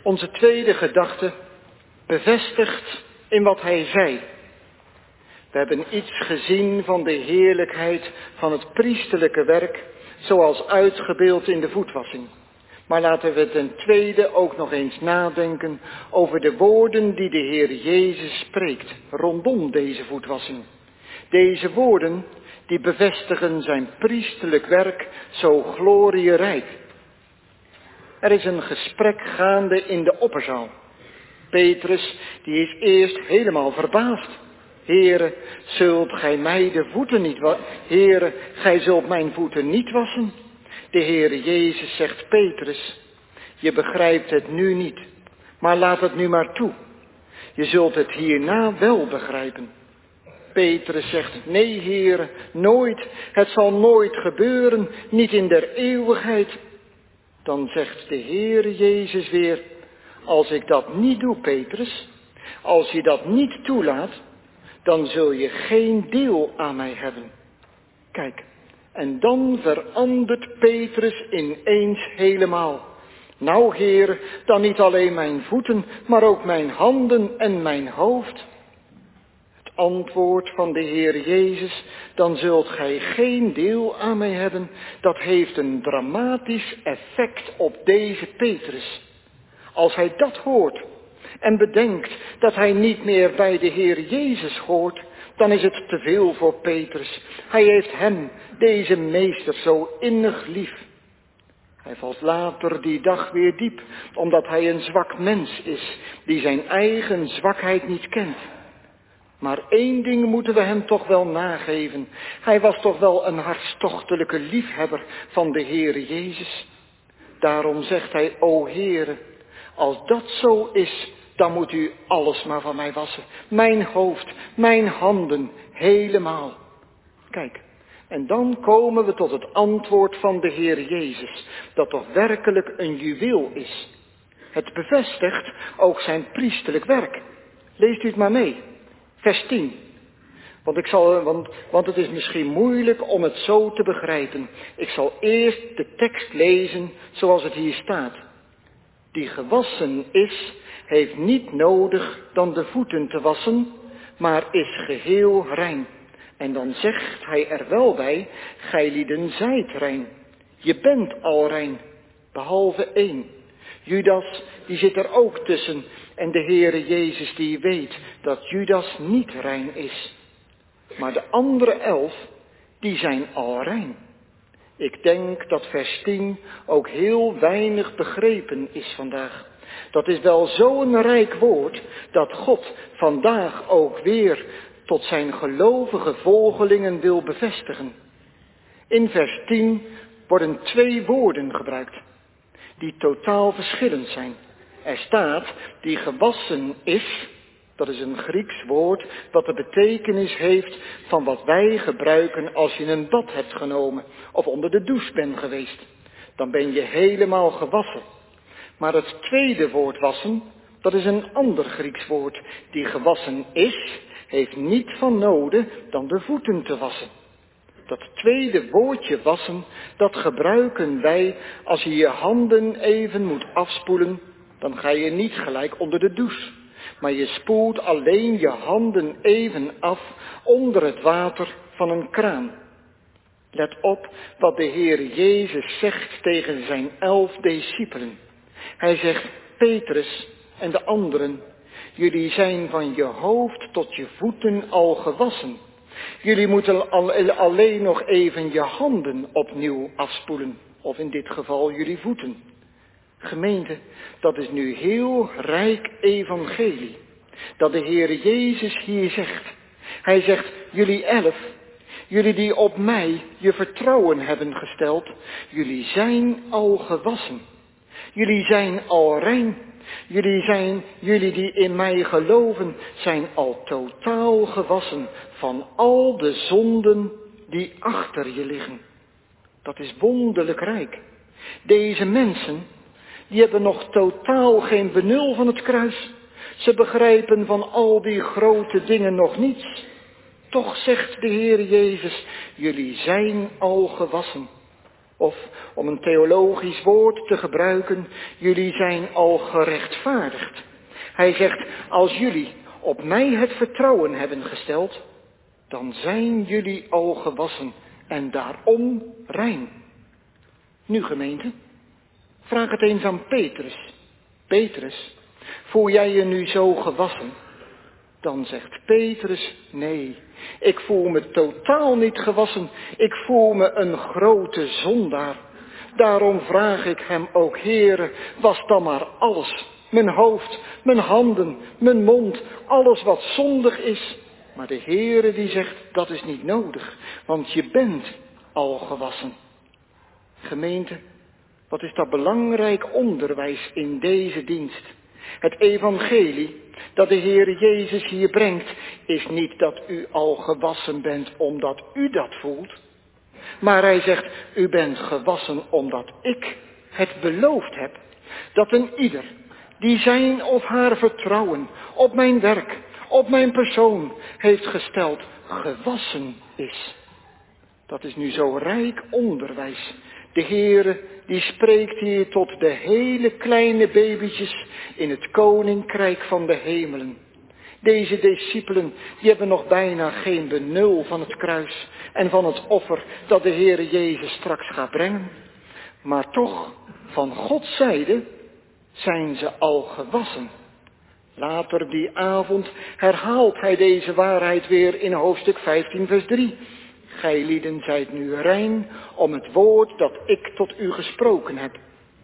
Onze tweede gedachte bevestigt in wat hij zei. We hebben iets gezien van de heerlijkheid van het priesterlijke werk, zoals uitgebeeld in de voetwassing. Maar laten we ten tweede ook nog eens nadenken over de woorden die de Heer Jezus spreekt rondom deze voetwassing. Deze woorden die bevestigen zijn priesterlijk werk zo glorierijk. Er is een gesprek gaande in de opperzaal. Petrus, die is eerst helemaal verbaasd. Heere, zult gij mij de voeten niet wassen? Heere, gij zult mijn voeten niet wassen? De Heere Jezus zegt, Petrus, je begrijpt het nu niet, maar laat het nu maar toe. Je zult het hierna wel begrijpen. Petrus zegt, nee Heere, nooit, het zal nooit gebeuren, niet in der eeuwigheid. Dan zegt de Heere Jezus weer, als ik dat niet doe, Petrus, als je dat niet toelaat, dan zul je geen deel aan mij hebben. Kijk, en dan verandert Petrus ineens helemaal. Nou, Heer, dan niet alleen mijn voeten, maar ook mijn handen en mijn hoofd. Het antwoord van de Heer Jezus, dan zult gij geen deel aan mij hebben, dat heeft een dramatisch effect op deze Petrus. Als hij dat hoort en bedenkt dat hij niet meer bij de Heer Jezus hoort, dan is het te veel voor Petrus. Hij heeft hem, deze meester, zo innig lief. Hij valt later die dag weer diep, omdat hij een zwak mens is, die zijn eigen zwakheid niet kent. Maar één ding moeten we hem toch wel nageven. Hij was toch wel een hartstochtelijke liefhebber van de Heere Jezus. Daarom zegt hij, o Heere, als dat zo is, dan moet u alles maar van mij wassen. Mijn hoofd, mijn handen, helemaal. Kijk, en dan komen we tot het antwoord van de Heer Jezus, dat toch werkelijk een juweel is. Het bevestigt ook zijn priesterlijk werk. Leest u het maar mee. Vers 10. Want het is misschien moeilijk om het zo te begrijpen. Ik zal eerst de tekst lezen zoals het hier staat. Die gewassen is, heeft niet nodig dan de voeten te wassen, maar is geheel rein. En dan zegt hij er wel bij, gijlieden zijt rein. Je bent al rein, behalve één. Judas, die zit er ook tussen. En de Heere Jezus die weet dat Judas niet rein is. Maar de andere 11, die zijn al rein. Ik denk dat vers 10 ook heel weinig begrepen is vandaag. Dat is wel zo'n rijk woord dat God vandaag ook weer tot zijn gelovige volgelingen wil bevestigen. In vers 10 worden 2 woorden gebruikt die totaal verschillend zijn. Er staat die gewassen is, dat is een Grieks woord wat de betekenis heeft van wat wij gebruiken als je een bad hebt genomen of onder de douche bent geweest. Dan ben je helemaal gewassen. Maar het tweede woord wassen, dat is een ander Grieks woord. Die gewassen is, heeft niet van noden dan de voeten te wassen. Dat tweede woordje wassen, dat gebruiken wij als je je handen even moet afspoelen. Dan ga je niet gelijk onder de douche. Maar je spoelt alleen je handen even af onder het water van een kraan. Let op wat de Heer Jezus zegt tegen zijn 11 discipelen. Hij zegt, Petrus en de anderen, jullie zijn van je hoofd tot je voeten al gewassen. Jullie moeten alleen nog even je handen opnieuw afspoelen, of in dit geval jullie voeten. Gemeente, dat is nu heel rijk evangelie, dat de Heer Jezus hier zegt. Hij zegt, jullie 11, jullie die op mij je vertrouwen hebben gesteld, jullie zijn al gewassen. Jullie zijn al rein. Jullie die in mij geloven, zijn al totaal gewassen van al de zonden die achter je liggen. Dat is wonderlijk rijk. Deze mensen, die hebben nog totaal geen benul van het kruis. Ze begrijpen van al die grote dingen nog niets. Toch zegt de Heer Jezus, jullie zijn al gewassen. Of, om een theologisch woord te gebruiken, jullie zijn al gerechtvaardigd. Hij zegt, als jullie op mij het vertrouwen hebben gesteld, dan zijn jullie al gewassen en daarom rein. Nu gemeente, vraag het eens aan Petrus. Petrus, voel jij je nu zo gewassen? Dan zegt Petrus, nee, ik voel me totaal niet gewassen. Ik voel me een grote zondaar. Daarom vraag ik hem ook, Heere, was dan maar alles. Mijn hoofd, mijn handen, mijn mond, alles wat zondig is. Maar de Heere die zegt, dat is niet nodig, want je bent al gewassen. Gemeente, wat is dat belangrijk onderwijs in deze dienst? Het evangelie dat de Heer Jezus hier brengt, is niet dat u al gewassen bent omdat u dat voelt. Maar hij zegt, u bent gewassen omdat ik het beloofd heb. Dat een ieder die zijn of haar vertrouwen op mijn werk, op mijn persoon heeft gesteld, gewassen is. Dat is nu zo rijk onderwijs. De Heere die spreekt hier tot de hele kleine babytjes in het koninkrijk van de hemelen. Deze discipelen die hebben nog bijna geen benul van het kruis en van het offer dat de Heere Jezus straks gaat brengen. Maar toch, van Gods zijde zijn ze al gewassen. Later die avond herhaalt hij deze waarheid weer in hoofdstuk 15 vers 3. Gijlieden zijt nu rein om het woord dat ik tot u gesproken heb.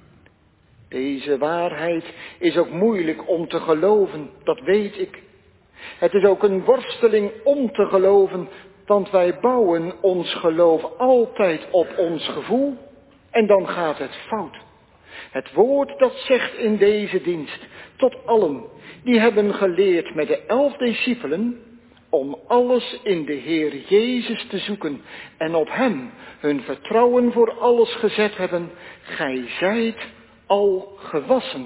Deze waarheid is ook moeilijk om te geloven, dat weet ik. Het is ook een worsteling om te geloven, want wij bouwen ons geloof altijd op ons gevoel en dan gaat het fout. Het woord dat zegt in deze dienst tot allen die hebben geleerd met de 11 discipelen om alles in de Heer Jezus te zoeken en op hem hun vertrouwen voor alles gezet hebben, gij zijt al gewassen.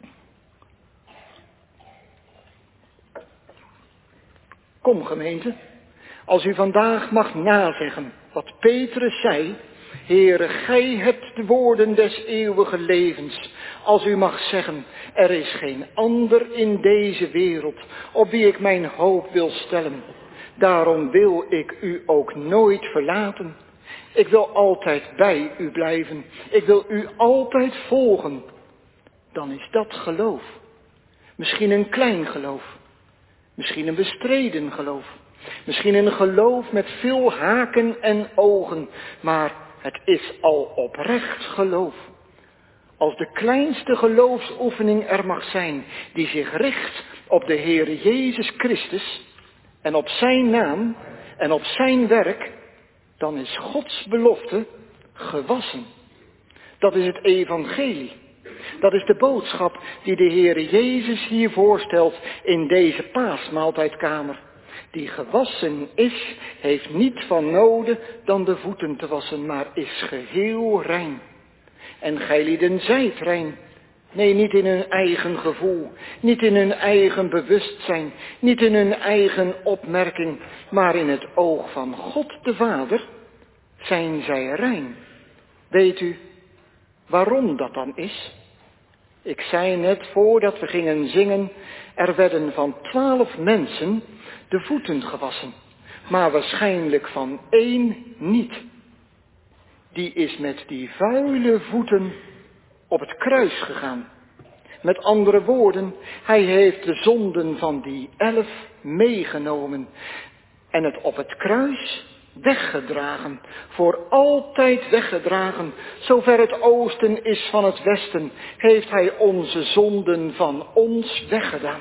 Kom gemeente, als u vandaag mag nazeggen wat Petrus zei, Heere, gij hebt de woorden des eeuwige levens. Als u mag zeggen, er is geen ander in deze wereld op wie ik mijn hoop wil stellen. Daarom wil ik u ook nooit verlaten. Ik wil altijd bij u blijven. Ik wil u altijd volgen. Dan is dat geloof. Misschien een klein geloof. Misschien een bestreden geloof. Misschien een geloof met veel haken en ogen. Maar het is al oprecht geloof. Als de kleinste geloofsoefening er mag zijn die zich richt op de Heere Jezus Christus en op zijn naam en op zijn werk, dan is Gods belofte gewassen. Dat is het evangelie. Dat is de boodschap die de Heere Jezus hier voorstelt in deze paasmaaltijdkamer. Die gewassen is, heeft niet van noden dan de voeten te wassen, maar is geheel rein. En gijlieden zijt rein. Nee, niet in hun eigen gevoel, niet in hun eigen bewustzijn, niet in hun eigen opmerking, maar in het oog van God de Vader zijn zij rein. Weet u waarom dat dan is? Ik zei net voordat we gingen zingen, er werden van 12 mensen de voeten gewassen, maar waarschijnlijk van 1 niet. Die is met die vuile voeten op het kruis gegaan. Met andere woorden, hij heeft de zonden van die 11 meegenomen en het op het kruis weggedragen, voor altijd weggedragen. Zover het oosten is van het westen, heeft hij onze zonden van ons weggedaan.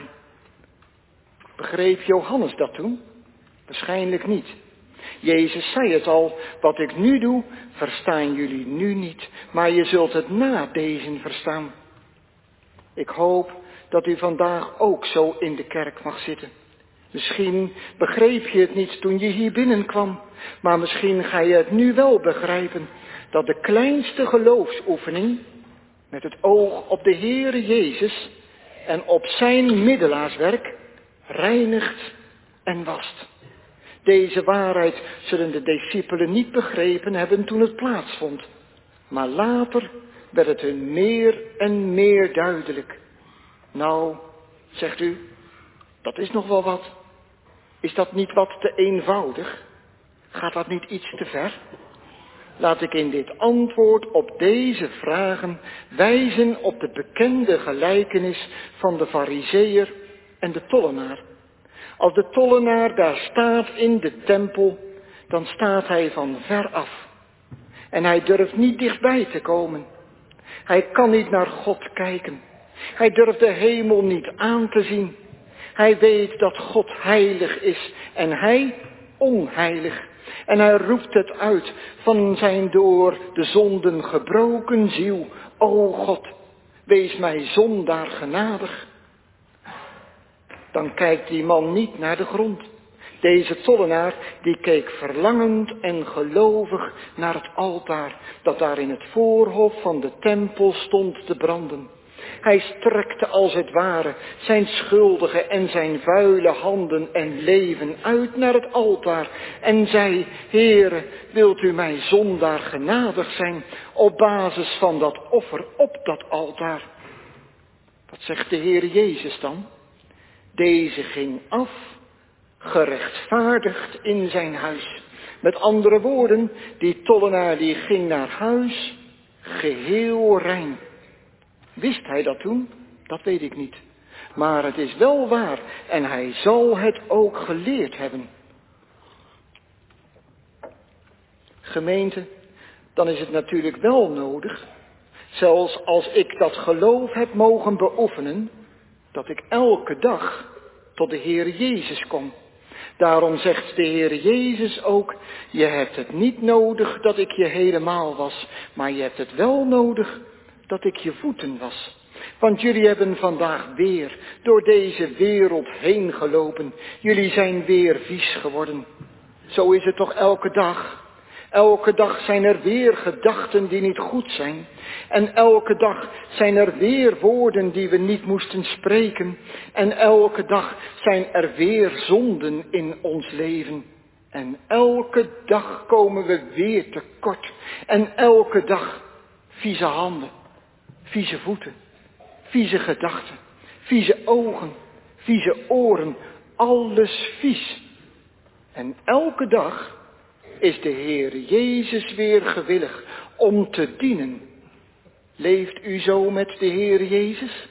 Begreep Johannes dat toen? Waarschijnlijk niet. Jezus zei het al, wat ik nu doe, verstaan jullie nu niet, maar je zult het na deze verstaan. Ik hoop dat u vandaag ook zo in de kerk mag zitten. Misschien begreep je het niet toen je hier binnenkwam, maar misschien ga je het nu wel begrijpen, dat de kleinste geloofsoefening, met het oog op de Heere Jezus en op zijn middelaarswerk, reinigt en wast. Deze waarheid zullen de discipelen niet begrepen hebben toen het plaatsvond. Maar later werd het hun meer en meer duidelijk. Nou, zegt u, dat is nog wel wat. Is dat niet wat te eenvoudig? Gaat dat niet iets te ver? Laat ik in dit antwoord op deze vragen wijzen op de bekende gelijkenis van de Farizeeër en de tollenaar. Als de tollenaar daar staat in de tempel, dan staat hij van ver af. En hij durft niet dichtbij te komen. Hij kan niet naar God kijken. Hij durft de hemel niet aan te zien. Hij weet dat God heilig is en hij onheilig. En hij roept het uit van zijn door de zonden gebroken ziel. O God, wees mij zondaar genadig. Dan kijkt die man niet naar de grond. Deze tollenaar, die keek verlangend en gelovig naar het altaar dat daar in het voorhof van de tempel stond te branden. Hij strekte als het ware zijn schuldige en zijn vuile handen en leven uit naar het altaar en zei, Heere, wilt u mij zondaar genadig zijn op basis van dat offer op dat altaar? Wat zegt de Heer Jezus dan? Deze ging af, gerechtvaardigd in zijn huis. Met andere woorden, die tollenaar die ging naar huis, geheel rein. Wist hij dat toen? Dat weet ik niet. Maar het is wel waar en hij zal het ook geleerd hebben. Gemeente, dan is het natuurlijk wel nodig, zelfs als ik dat geloof heb mogen beoefenen, dat ik elke dag tot de Heer Jezus kom. Daarom zegt de Heer Jezus ook, je hebt het niet nodig dat ik je helemaal was, maar je hebt het wel nodig dat ik je voeten was. Want jullie hebben vandaag weer door deze wereld heen gelopen. Jullie zijn weer vies geworden. Zo is het toch elke dag. Elke dag zijn er weer gedachten die niet goed zijn. En elke dag zijn er weer woorden die we niet moesten spreken. En elke dag zijn er weer zonden in ons leven. En elke dag komen we weer tekort. En elke dag vieze handen, vieze voeten, vieze gedachten, vieze ogen, vieze oren, alles vies. En elke dag is de Heer Jezus weer gewillig om te dienen. Leeft u zo met de Heer Jezus?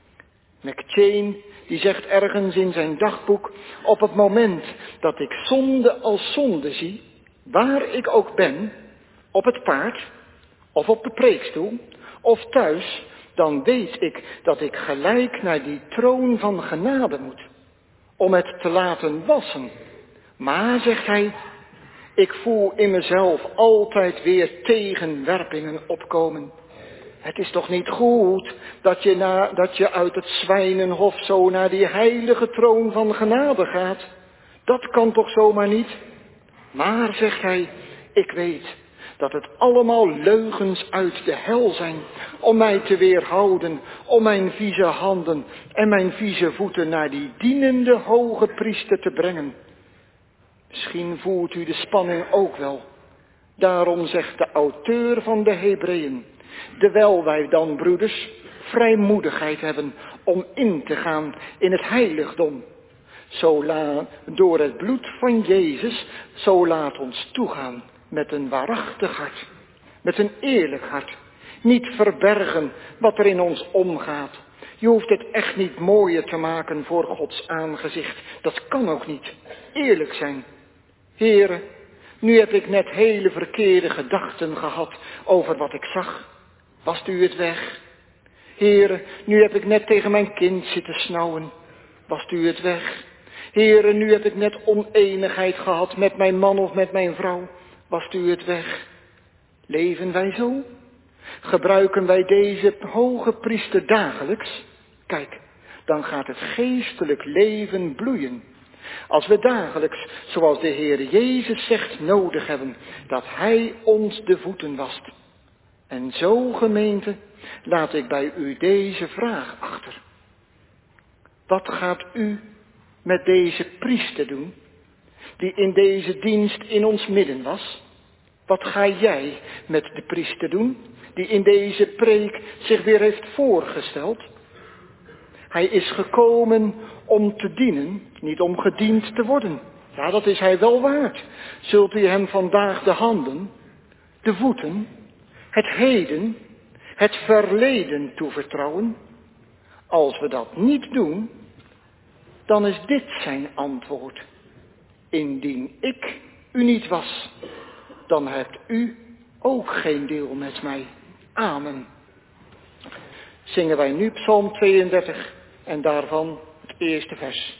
McChain, die zegt ergens in zijn dagboek, op het moment dat ik zonde als zonde zie, waar ik ook ben, op het paard, of op de preekstoel, of thuis, dan weet ik dat ik gelijk naar die troon van genade moet, om het te laten wassen. Maar, zegt hij, ik voel in mezelf altijd weer tegenwerpingen opkomen. Het is toch niet goed dat je uit het zwijnenhof zo naar die heilige troon van genade gaat? Dat kan toch zomaar niet? Maar, zegt hij, ik weet dat het allemaal leugens uit de hel zijn om mij te weerhouden, om mijn vieze handen en mijn vieze voeten naar die dienende hoge priester te brengen. Misschien voelt u de spanning ook wel. Daarom zegt de auteur van de Hebreeën, terwijl wij dan, broeders, vrijmoedigheid hebben om in te gaan in het heiligdom. Door het bloed van Jezus, zo laat ons toegaan met een waarachtig hart, met een eerlijk hart. Niet verbergen wat er in ons omgaat. Je hoeft het echt niet mooier te maken voor Gods aangezicht. Dat kan ook niet. Eerlijk zijn. Heere, nu heb ik net hele verkeerde gedachten gehad over wat ik zag. Wast u het weg? Heere, nu heb ik net tegen mijn kind zitten snauwen. Wast u het weg? Heere, nu heb ik net oneenigheid gehad met mijn man of met mijn vrouw. Wast u het weg? Leven wij zo? Gebruiken wij deze hoge priester dagelijks? Kijk, dan gaat het geestelijk leven bloeien. Als we dagelijks, zoals de Heer Jezus zegt, nodig hebben, dat Hij ons de voeten wast. En zo, gemeente, laat ik bij u deze vraag achter. Wat gaat u met deze priester doen, die in deze dienst in ons midden was? Wat ga jij met de priester doen, die in deze preek zich weer heeft voorgesteld? Hij is gekomen om te dienen, niet om gediend te worden. Ja, dat is hij wel waard. Zult u hem vandaag de handen, de voeten, het heden, het verleden toevertrouwen? Als we dat niet doen, dan is dit zijn antwoord. Indien ik u niet was, dan hebt u ook geen deel met mij. Amen. Zingen wij nu Psalm 32 en daarvan het eerste vers.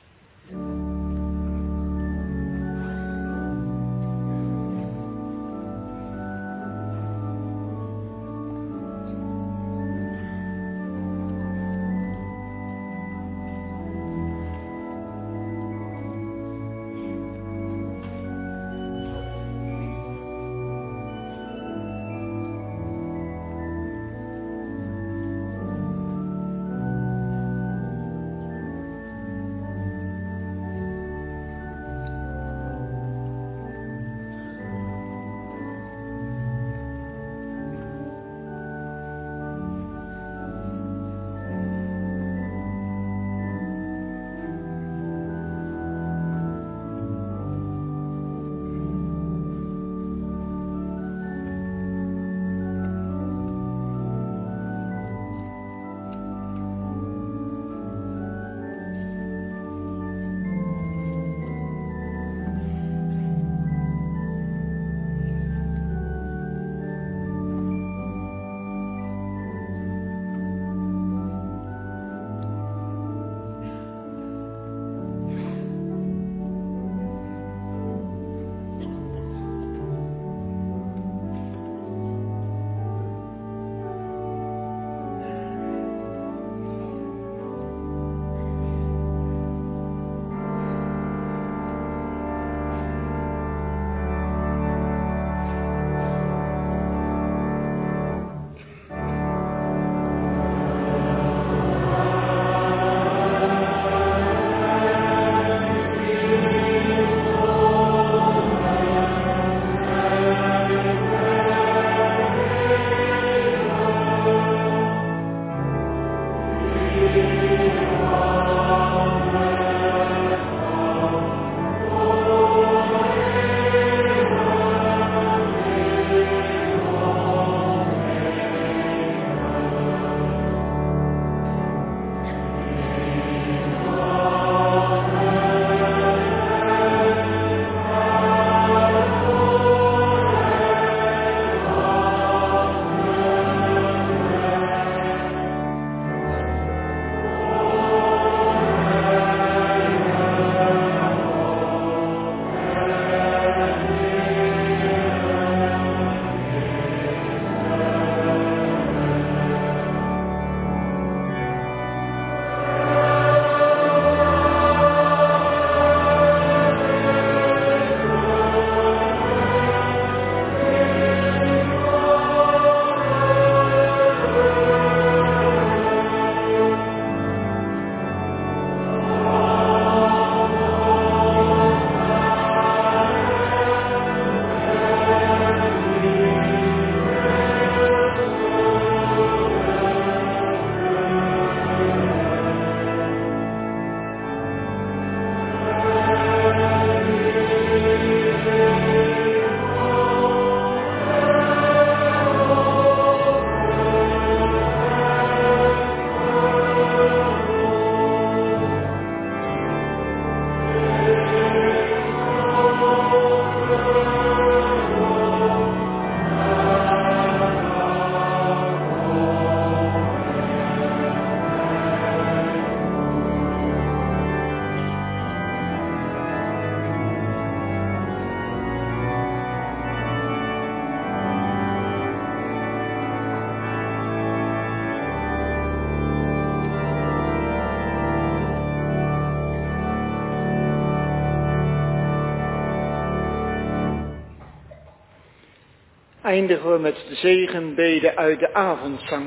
eindigen we met de zegenbede uit de avondzang.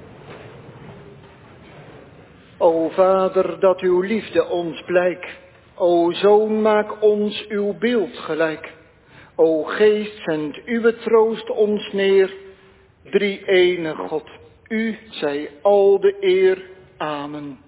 O Vader, dat uw liefde ons blijkt O Zoon, maak ons uw beeld gelijk. O Geest, zend uw troost ons neer. Drie-ene God, u zij al de eer. Amen.